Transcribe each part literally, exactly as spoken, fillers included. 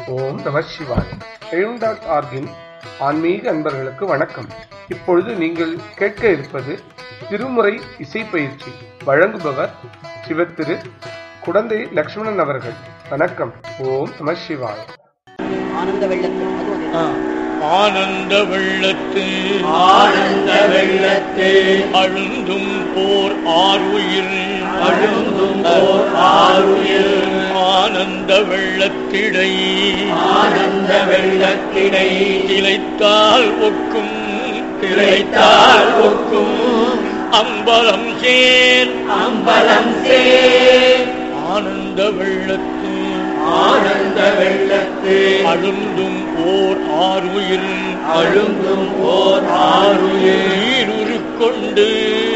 ஓம் நம சிவாய. எழும் டாட் ஆர்கின் ஆன்மீக அன்பர்களுக்கு வணக்கம். இப்பொழுது நீங்கள் கேட்க இருப்பது திருமுறை இசை பயிற்சி. வழங்குபவர் சிவத்திரு குடந்தை லக்ஷ்மணன் அவர்கள். வணக்கம். ஓம் நம சிவாய. ஆனந்த வெள்ளத்து ஆனந்த வெள்ளத்து ஆனந்த வெள்ளத்து அழுந்தும் போர் ஆறுயிர் அழுந்தும் போர் ஆறுயிர் ஆனந்த வெள்ளத்திடை ஆனந்த வெள்ளத்திடை திளைத்தால் ஒக்கும் திளைத்தால் ஒக்கும் அம்பலம் சேர் அம்பலம் சேர் ஆனந்த வெள்ளத்து ஆனந்த வெள்ளத்து அழுந்தும் ஓர் ஆறுயிர் அழுந்தும் ஓர் ஆறுயிர் ஈருருக்கொண்டு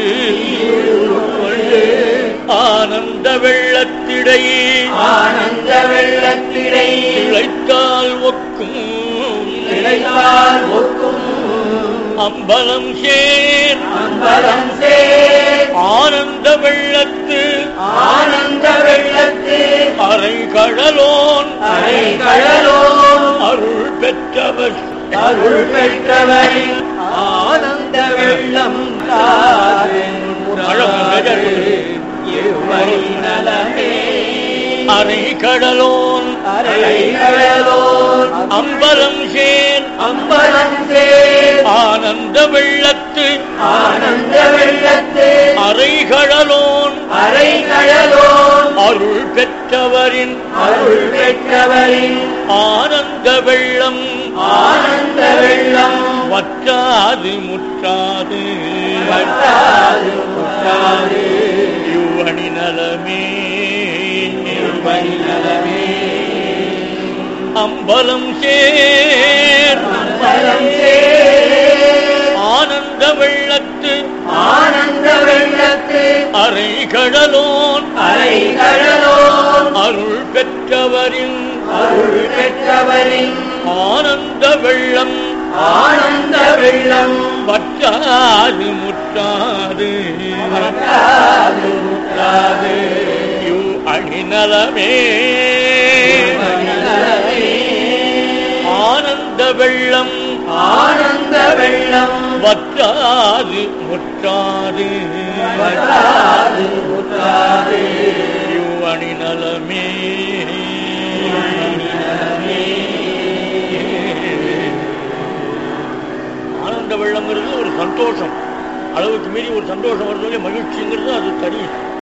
கொண்டு ஆனந்த வெள்ளத்திடை ஆனந்த வெள்ளத்திடை திளைத்தால் ஒக்கும் திளைத்தால் ஒக்கும் அம்பலம் சேர் அம்பலம் சேர் ஆனந்த வெள்ளத்து ஆனந்த வெள்ளத்து அரை கடலோன் அரை கடலோன் அருள் பெற்றவர் அருள் பெற்றவரின் ஆனந்த வெள்ளம் காதென் இவ்வழி நலமே அரை கடலோன் அரை கடலோன் அம்பலம் சேர் அம்பலம் சேர் ஆனந்த வெள்ளத்து ஆனந்த வெள்ளத்து அரை கடலோன் அரை கடலோன் அருள் பெற்றவரின் அருள் பெற்றவரின் ஆனந்த வெள்ளம் ஆனந்த வெள்ளம் வற்றாது முற்றாது வற்றாது முற்றாது இவ்வணி நலமே இவ்வழி நலமே அம்பலம் சேர் அம்பலம் சேர் ஆனந்த வெள்ளத்து ஆனந்த வெள்ளத்து அரை கடலோன் அரை கடலோன் அருள் பெற்றவரின் அருள் பெற்றவரின் ஆனந்த வெள்ளம் ஆனந்த வெள்ளம் வற்றாது முற்றாது வற்றாது முற்றாது இவ் அணிநலமே இவ்வழி நலமே ஆனந்த வெள்ளம் ஆனந்த வெள்ளம் வற்றாது முற்றாது வற்றாது முற்றாது இவ் அணிநலமே ஆனந்த வெள்ளம்ங்கிறது ஒரு சந்தோஷம், அளவுக்கு மீறி ஒரு சந்தோஷம் வருது, மகிழ்ச்சிங்கிறது அது தனி.